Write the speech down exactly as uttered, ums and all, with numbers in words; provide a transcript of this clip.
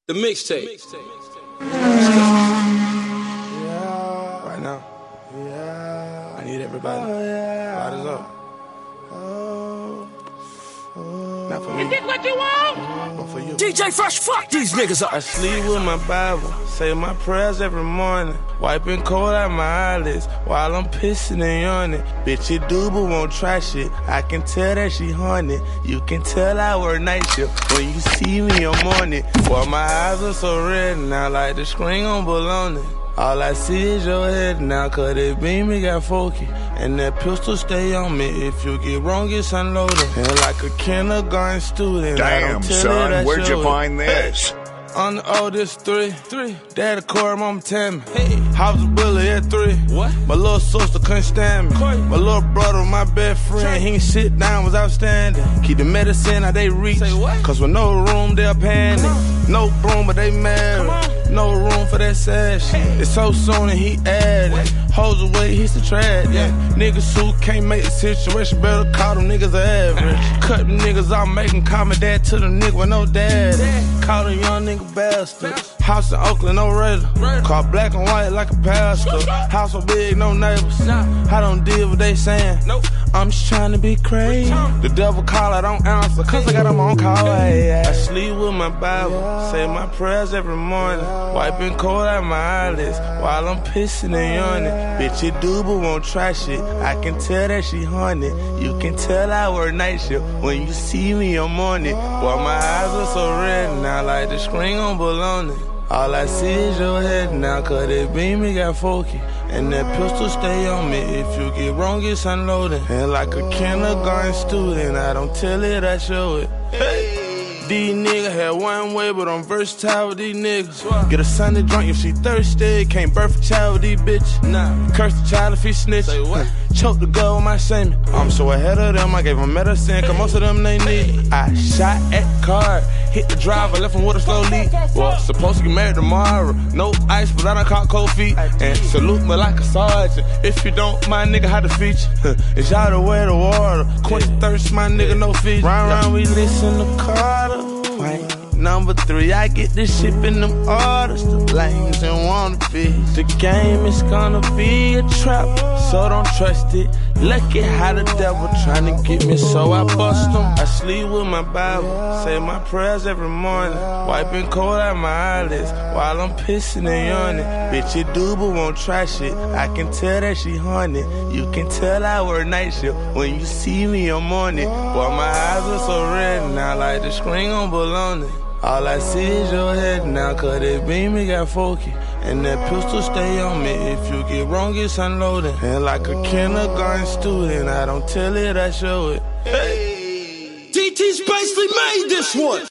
The mixtape. Yeah. Right now. Yeah. I need everybody. Oh, yeah. Light us up. Oh. Oh. Not for me. Is this what you want? But for you. D J Fresh, fuck these niggas up. I sleep with my Bible, say my prayers every morning, wiping cold out my eyelids while I'm pissing and yawning. Bitch, you do but won't try shit. I can tell that she horny. You can tell I work night shift when you see me on morning. While my eyes are so red now, like the screen on bologna. All I see is your head now, cause that beam me got forky. And that pistol stay on me. If you get wrong, it's unloaded. And like a kindergarten student, damn, son, where'd you find this? Hey. I'm the oldest three. Three. Daddy Corey, mama tell me. Hey. House a bully at three. What? My little sister couldn't stand me. Corey. My little brother, my best friend, he ain't sit down, was outstanding. Keep the medicine out they reach. Say what? Cause with no room, they'll panic. No broom, but they married. No room for that sad shit. Hey. It's so soon and he added. Hoes away, he's the trash. Yeah. Niggas who can't make the situation better call them niggas average. Cut them niggas off, make them call my dad to the nigga with no dad. Call them young nigga bastards. House in Oakland, no razor. Car black and white like a pastor. House so big, no neighbors. I don't deal with what they saying. I'm just trying to be crazy. The devil call, I don't answer, cause I got him on call. I sleep with my Bible, say my prayers every morning, wiping cold out my eyelids while I'm pissing and yawning. Bitch, you do but won't try shit. I can tell that she horny. You can tell I work night shift when you see me on morning. While my eyes are so red now, like the screen on bologna. All I see is your head now, cause that beam me got forky. And that pistol stay on me. If you get wrong, it's unloading. And like a kindergarten student, I don't tell it, I show it. Hey. These niggas had one way, but I'm versatile with these niggas. Get a Sunday drunk if she thirsty. Can't birth a child with these bitches. Nah. Curse the child if he snitch. Say what? Choke the girl with my semen. I'm so ahead of them, I gave them medicine, cause most of them they need it. I shot at the car, hit the driver, left him with a slow lead. Well, supposed to get married tomorrow. No ice, but I done caught cold feet. And salute me like a sergeant. If you don't, my nigga, how to feature. It's y'all to wear the water. Quench the thirst, my nigga, no feature. Round round, we listen to Carter. Wait. Number three, I get this shit in them orders. The lanes and wannabes. The game is gonna be a trap, so don't trust it. Look at how the devil tryna get me, so I bust him. I sleep with my Bible, say my prayers every morning, wiping cold out my eyelids while I'm pissing and yawning. Bitch, you do but won't try shit. I can tell that she horny. You can tell I work night shift when you see me on morning. Boy, my eyes are so red now, like the screen on bologna. All I see is your head now, cause that beam me got forky. And that pistol stay on me. If you get wrong, it's unloading. And like a kindergarten student, I don't tell it, I show it. Hey. D T's basically made this one.